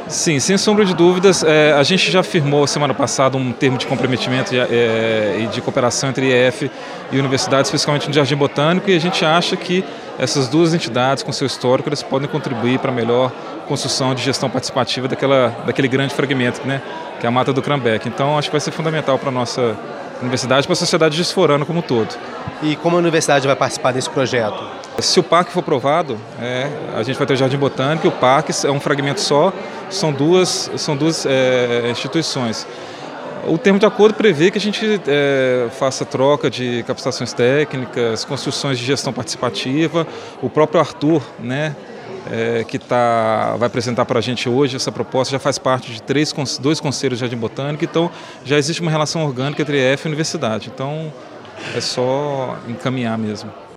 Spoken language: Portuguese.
Sim, sem sombra de dúvidas, a gente já firmou semana passada um termo de comprometimento e de cooperação entre IEF e universidades, especialmente no Jardim Botânico, e a gente acha que essas duas entidades, com seu histórico, elas podem contribuir para a melhor construção de gestão participativa daquele grande fragmento, né, que é a Mata do Crambeque. Então, acho que vai ser fundamental para a nossa universidade, para a sociedade gesforana como um todo. E como a universidade vai participar desse projeto? Se o parque for aprovado, a gente vai ter o Jardim Botânico e o parque é um fragmento só, são duas instituições. O termo de acordo prevê que a gente faça troca de capacitações técnicas, construções de gestão participativa. O próprio Arthur, né, que vai apresentar para a gente hoje essa proposta, já faz parte de dois conselhos de Jardim Botânico, então já existe uma relação orgânica entre EF e universidade. Então é só encaminhar mesmo.